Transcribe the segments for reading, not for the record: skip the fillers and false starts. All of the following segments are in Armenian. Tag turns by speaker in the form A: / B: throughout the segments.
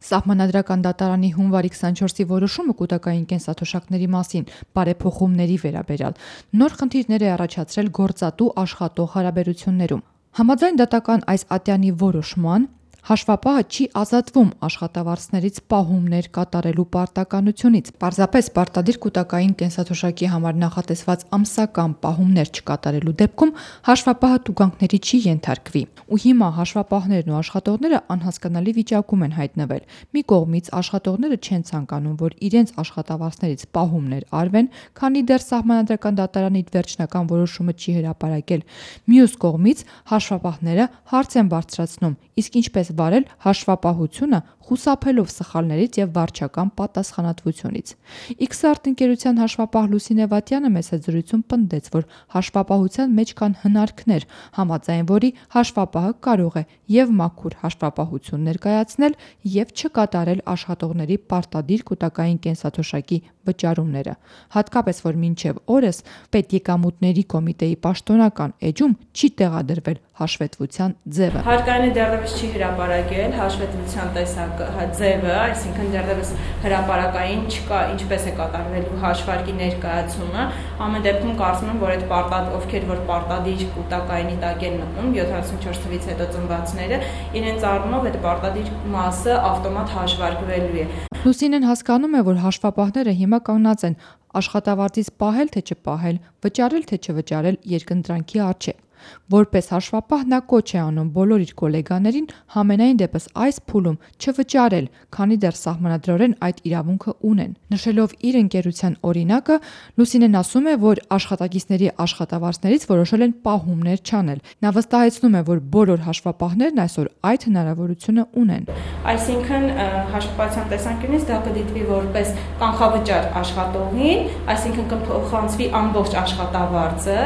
A: Սահմանադրական դատարանի հունվարի 24-ի որոշումը կուտակային կենսաթոշակների մասին բարեփոխումների վերաբերյալ նոր խնդիրներ է առաջացրել գործատու աշխատող հարաբերություններում։ Համաձայն դատական այս ատյանի որոշման, հաշվապահը չի ազատվում աշխատավարձներից պահումներ կատարելու պարտականությունից։ Պարզապես պարտադիր կուտակային կենսաթոշակի համար նախատեսված ամսական պահումներ չկատարելու դեպքում հաշվապահը տուգանքների չի ենթարկվի։ Ու հիմա հաշվապահներն ու աշխատողները անհասկանալի վիճակում են հայտնվել։ Մի կողմից աշխատողները չեն ցանկանում, որ իրենց աշխատավարձներից պահումներ արվեն, քանի դեռ Սահմանադրական դատարանի վերջնական որոշումը չի հրապարակել։ Մյուս կողմից հաշվապահները հարց են բարձրացնում, իսկ ինչպես վարել հաշվապահությունը խուսափելով սխալներից եւ վարչական պատասխանատվությունից։ X-Art ընկերության հաշվապահ Լուսինե Վատյանը մեծ զրույցում պնդեց, որ հաշվապահության մեջ կան հնարքներ, համաձայն որի հաշվապահը կարող է եւ մաքուր հաշվապահություն ներկայացնել եւ չկատարել աշխատողների պարտադիր կուտակային կենսաթոշակի վճարումները, հատկապես որ մինչև օրս Պետեկամուտների կոմիտեի պաշտոնական էջում չի տեղադրվել հաշվետվության ձևը։
B: Հարկային դեռևս չի հրապարակել հաշվետվության տեսակ ձևը, այսինքն դեռևս հրապարակային չկա, ինչպես է կատարվելու հաշվարկի ներկայացումը։ Ամեն դեպքում կարծում եմ, որ այդ ովքեր որ պարտադիր կուտակայինի տակ են մտնում 74 թվից հետո ծնվածները, իրենց առումով այդ պարտադիր մասը ավտոմատ հաշվարկվելու է։
A: Լուսինեն հասկանում է, որ հաշվապահները հիմա կանգնած են աշխատավարձից պահել թե չպահել, վճարել թե չվճարել երկընտրանքի առջև։ Որպես հաշվապահ նա կոչ է անում բոլոր իր գոլեգաներին համենայն դեպս այս փուլում չվճարել, քանի դեռ սահմանադրորեն այդ իրավունքը ունեն։ Նշելով իր ընկերության օրինակը, Լուսինեն ասում է, որ աշխատակիցների աշխատավարձներից որոշել են պահումներ չանել։ Նա վստահեցնում է, որ բոլոր հաշվապահներն այսօր այդ հնարավորությունը ունեն։
B: Այսինքն հաշվապահության տեսանկյունից դա կդիտվի որպես կանխավճար աշխատողին, այսինքն կփոխանցվի ամբողջ աշխատավարձը,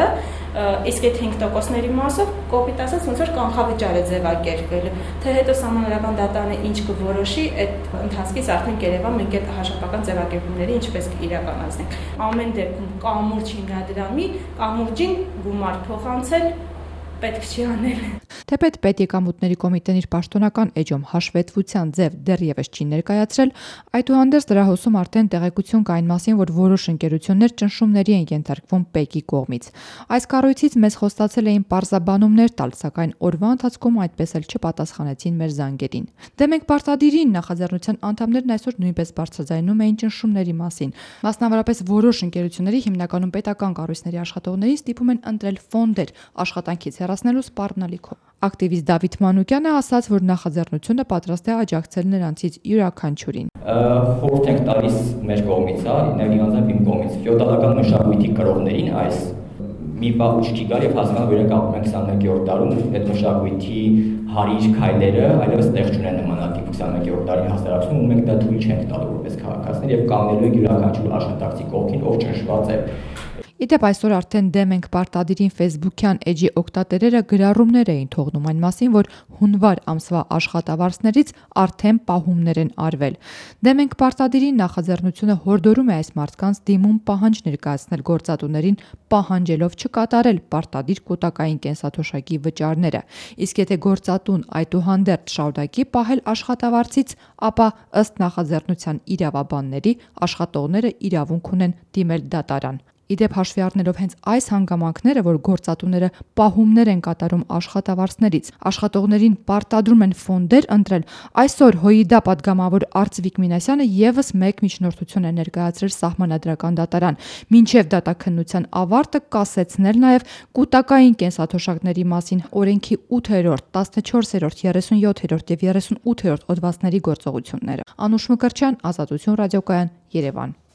B: իսկ այդ 5%-ների մասով կոպիտ ասած ոնց որ կանխավճար է ձևակերպվել, թե հետո Սահմանադրական դատարանը ինչ կորոշի, այդ ընթացքից արդեն կերևա մենք այդ հաշվապահական ձևակերպումները ինչպես կիրականացնենք։ Ամեն դեպքում կամուրջ հիմնադրամի կամուրջին գումար փոխանցել պետք չի անել։
A: Թեպետ Պետեկամուտների կոմիտեն իր պաշտոնական էջում հաշվետվության ձև դեռևս չի ներկայացրել, այդուհանդերձ դրա հոսում արդեն տեղեկություն կա այն մասին, որ որոշ ընկերություններ ճնշումների են ենթարկվում ՊԵԿ-ի կողմից։ Այս կառույցից մեզ խոստացել էին պարզաբանումներ տալ, սակայն օրվա ընթացքում այդպես էլ չպատասխանեցին մեր զանգերին։ Դե մենք պարտադիրին նախաձեռնության անդամներն այսօր նույնպես բարձրաձայնում էին ճնշումների մասին։ Մասնավորապես որոշ ընկերությունների հիմնականում պետական կառույցների աշխատողներին ստիպում են ընտրել ֆոնդեր աշխատանքից հեռացնելու սպառնալիքով։ Ակտիվիստ Դավիթ Մանուկյանը ասաց, որ նախաձեռնությունը պատրաստ է աջակցել նրանցից յուրաքանչյուրին։
C: Խորհուրդ ենք տալիս մեր կողմից, նաև իրանձնապ իմ կողմից, ֆեոդալական մշակույթի կրողներին այս մի բան չի գալ եւ հասկանալ, որ իրենք ապրում են 21-րդ դարում, այդ մշակույթի հարիր քայլերը այլևս տեղ չունեն նմանատիպ 21-րդ դարի հասարակությունում, ու մենք դա թույլ չենք տալու որպես քաղաքացիներ եւ կանգնելու ենք յուրաքանչյուր աշխատակցի կողքին, ով ճնշված է։
A: Իդեպ այսօր արդեն դեմ ենք պարտադիրին Facebook-յան էջի օգտատերերը գրառումներ էին թողնում այն մասին, որ հունվար ամսվա աշխատավարձներից արդեն պահումներ են արվել։ Դեմ ենք պարտադիրին նախաձեռնությունը հորդորում է այս մարդկանց դիմում պահանջ ներկայացնել գործատուներին պահանջելով չկատարել պարտադիր կուտակային կենսաթոշակի վճարները։ Իսկ եթե գործատուն այդուհանդերձ շարունակի պահել աշխատավարձից, ապա ըստ նախաձեռնության իրավաբանների աշխատողները իրավունք ունեն դիմել դատարան։ Իդեպ հաշվի առնելով հենց այս հանգամանքները, որ գործատուները պահումներ են կատարում աշխատավարձներից, աշխատողներին պարտադրում են ֆոնդեր ընտրել, այսօր ՀՅԴ պատգամավոր Արծվիկ Մինասյանը եւս մեկ միջնորդություն է ներկայացրել Սահմանադրական դատարան, մինչև դատաքննության ավարտը կասեցնել նաեւ կուտակային կենսաթոշակների մասին օրենքի 8-րդ, 14-րդ, 37-րդ եւ 38-րդ հոդվածների գործողությունները։ Անուշ Մկրտչյան, Ազատություն ռադիոկայան, Երևան։